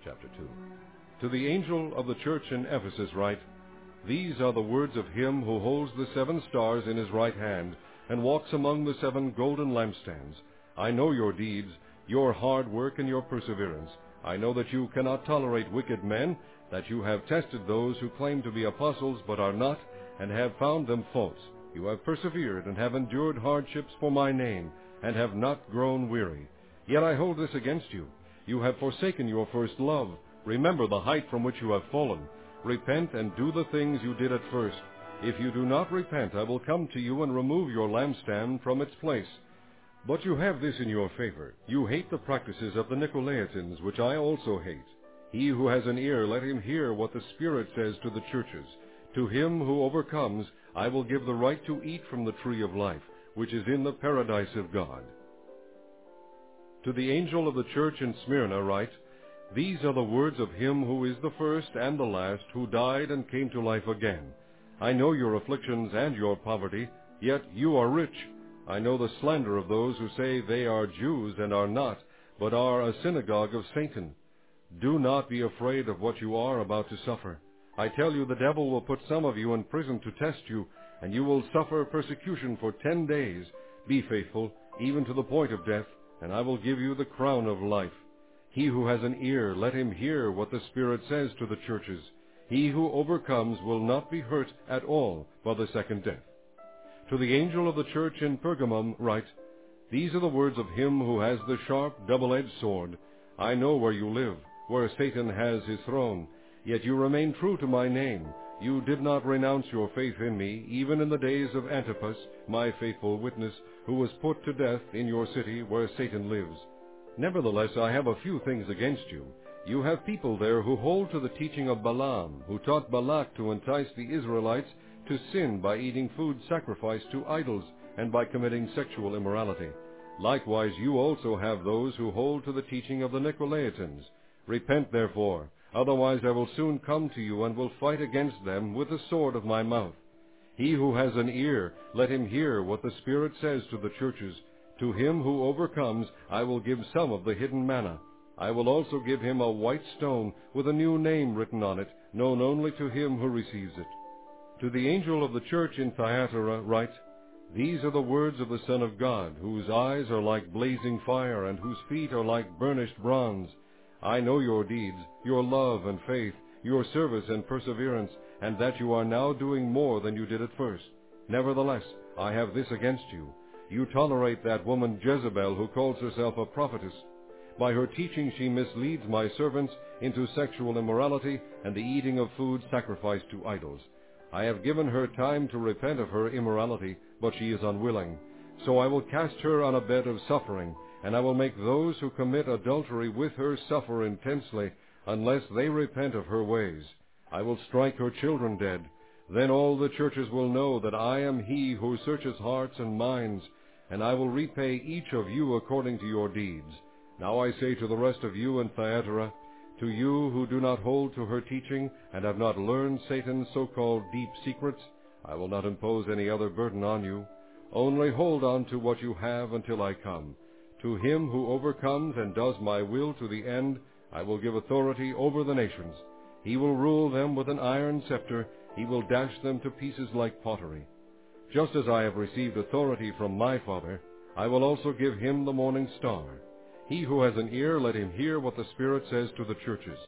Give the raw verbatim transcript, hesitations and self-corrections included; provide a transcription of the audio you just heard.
Chapter two. To the angel of the church in Ephesus write, These are the words of him who holds the seven stars in his right hand, and walks among the seven golden lampstands. I know your deeds, your hard work, and your perseverance. I know that you cannot tolerate wicked men, that you have tested those who claim to be apostles but are not, and have found them false. You have persevered and have endured hardships for my name, and have not grown weary. Yet I hold this against you. You have forsaken your first love. Remember the height from which you have fallen. Repent and do the things you did at first. If you do not repent, I will come to you and remove your lampstand from its place. But you have this in your favor. You hate the practices of the Nicolaitans, which I also hate. He who has an ear, let him hear what the Spirit says to the churches. To him who overcomes, I will give the right to eat from the tree of life, which is in the paradise of God. To the angel of the church in Smyrna write, These are the words of him who is the first and the last, who died and came to life again. I know your afflictions and your poverty, yet you are rich. I know the slander of those who say they are Jews and are not, but are a synagogue of Satan. Do not be afraid of what you are about to suffer. I tell you, the devil will put some of you in prison to test you, and you will suffer persecution for ten days. Be faithful, even to the point of death, and I will give you the crown of life. He who has an ear, let him hear what the Spirit says to the churches. He who overcomes will not be hurt at all by the second death. To the angel of the church in Pergamum write, These are the words of him who has the sharp, double-edged sword. I know where you live, where Satan has his throne. Yet you remain true to my name. You did not renounce your faith in me, even in the days of Antipas, my faithful witness, who was put to death in your city where Satan lives. Nevertheless, I have a few things against you. You have people there who hold to the teaching of Balaam, who taught Balak to entice the Israelites to sin by eating food sacrificed to idols and by committing sexual immorality. Likewise, you also have those who hold to the teaching of the Nicolaitans. Repent, therefore, otherwise I will soon come to you and will fight against them with the sword of my mouth. He who has an ear, let him hear what the Spirit says to the churches. To him who overcomes, I will give some of the hidden manna. I will also give him a white stone with a new name written on it, known only to him who receives it. To the angel of the church in Thyatira write, These are the words of the Son of God, whose eyes are like blazing fire, and whose feet are like burnished bronze. I know your deeds, your love and faith, your service and perseverance, and that you are now doing more than you did at first. Nevertheless, I have this against you. You tolerate that woman Jezebel, who calls herself a prophetess. By her teaching she misleads my servants into sexual immorality and the eating of food sacrificed to idols. I have given her time to repent of her immorality, but she is unwilling. So I will cast her on a bed of suffering, and I will make those who commit adultery with her suffer intensely, unless they repent of her ways. I will strike her children dead. Then all the churches will know that I am he who searches hearts and minds, and I will repay each of you according to your deeds. Now I say to the rest of you in Thyatira, to you who do not hold to her teaching and have not learned Satan's so-called deep secrets, I will not impose any other burden on you. Only hold on to what you have until I come. To him who overcomes and does my will to the end, I will give authority over the nations. He will rule them with an iron scepter. He will dash them to pieces like pottery. Just as I have received authority from my Father, I will also give him the morning star. He who has an ear, let him hear what the Spirit says to the churches.